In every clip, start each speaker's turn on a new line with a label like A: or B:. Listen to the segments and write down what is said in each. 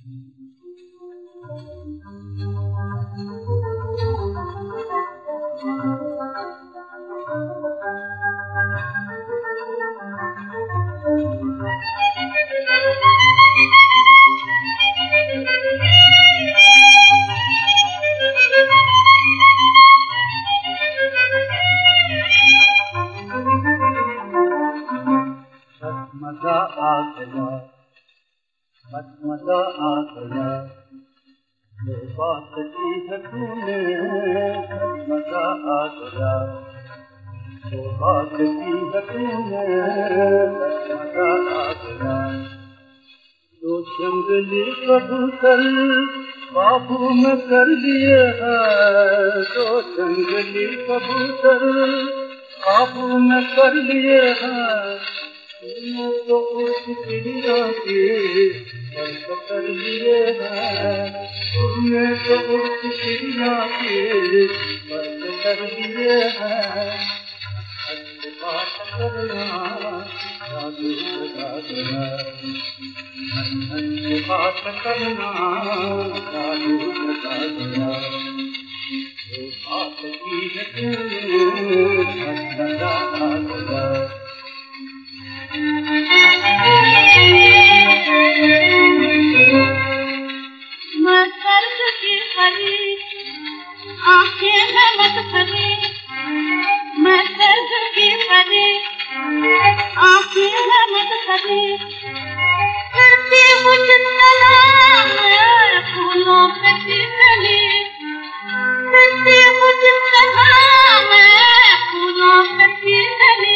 A: मजा आ गया, बस मजा आ गया, जो बात की है तूने, बस मजा आ गया, जो बात की है तूने, बस मजा आ गया। तो जंगली कबूतर काबू में कर लिए हैं, तो जंगली कबूतर काबू में कर लिए हैं, तो उस चिड़िया के पर कर लिए हैं, तुमने तो उस चिड़िया के पर कर लिए हैं। अच्छी बात करना जादू लगा देना, अच्छी बात करना जादू लगा देना, जो बात की है तूने मजा आ गया।
B: मैं दर्द की परी आंखें में मत भरी, मैं दर्द की परी आंखें में मत भरी, फिरती मुझ तला में फूलों पे तितली, फिरती मुझ तला में फूलों पे तितली।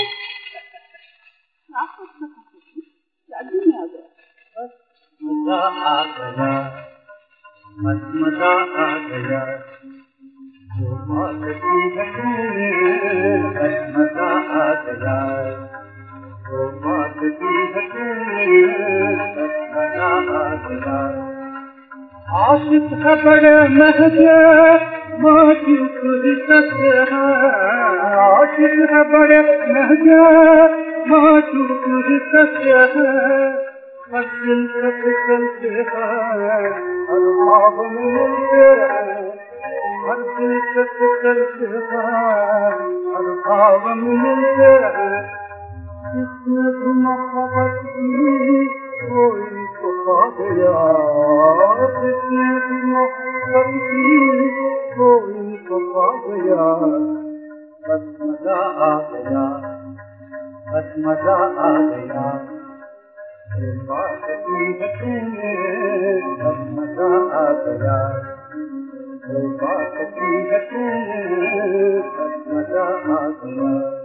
A: मजा आ गया, बस मजा आ गया, जो बात की है तूने, बस मजा आ गया, जो बात की है तूने, बस मजा आ गया। आशिक है बड़े महंगे मौजूद सत्य है, आशिक है बड़े महंगे मौजूद सत्य है, हर दिल से फिसलते हैं, हर ख्वाब में मिलते हैं, हर दिल से फिसलते हैं, हर ख्वाब में मिलते हैं। जिसने भी मोहब्बत की कोई को पा गया, जिसने भी मोहब्बत की कोई को पा गया, बस मजा आ गया, बस मजा आ गया, जो बात की है तूने, बस मजा आ गया, जो बात की है तूने, बस मजा आ गया।